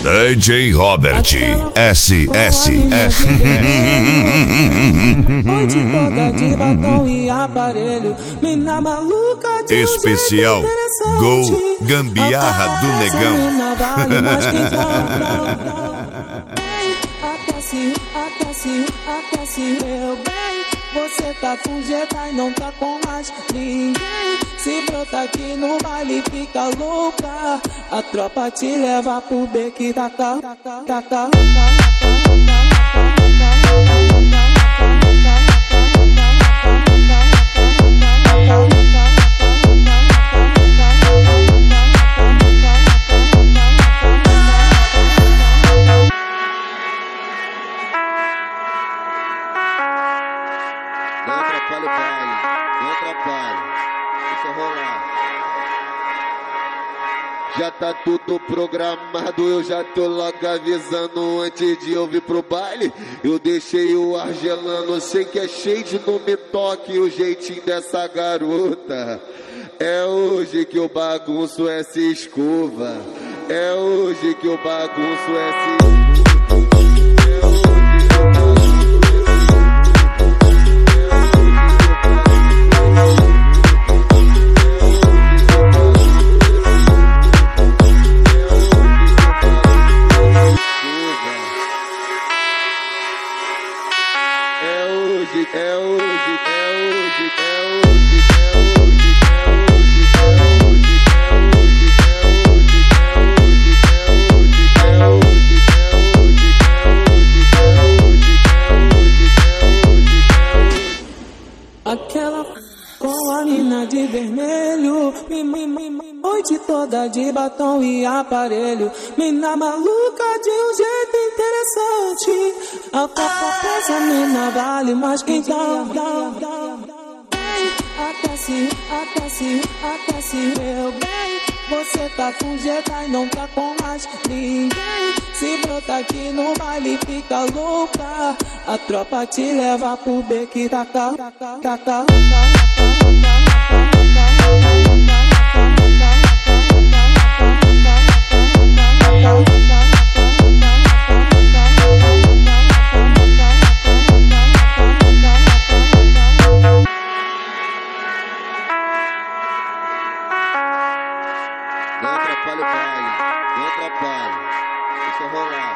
DJ Robert SS. Onde toda de batom e aparelho, mina maluca de especial Gol Gambiarra do Negão. Aquece, meu bem. Você tá com jeta e não tá com mais ninguém. Se brota aqui no baile fica louca. A tropa te leva pro beco e taca. Não atrapalha o baile, não atrapalha, deixa rolar. Já tá tudo programado, eu já tô logo avisando antes de eu vir pro baile. Eu deixei o ar gelando, sei que é cheio de não me toque o jeitinho dessa garota. É hoje que o bagunço é se escova, é hoje que o bagunço é se escova. Aquela com a mina de vermelho, noite toda de batom e aparelho, mina maluca de um jeito interessante. Essa mina vale mais que então. Aquece, meu bem. Você tá com jeta e não tá com mais ninguém. Se brota aqui no baile fica louca. A tropa te leva pro beco e taca. Não atrapalha o baile, não atrapalha, deixa rolar.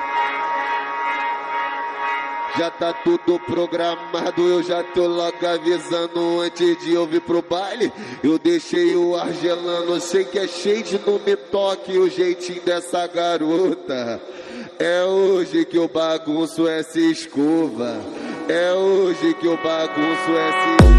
Já tá tudo programado, eu já tô logo avisando antes de eu vir pro baile. Eu deixei o ar gelando, sei que é cheio de não me toque o jeitinho dessa garota. É hoje que o bagunço é se escova, é hoje que o bagunço é se escova.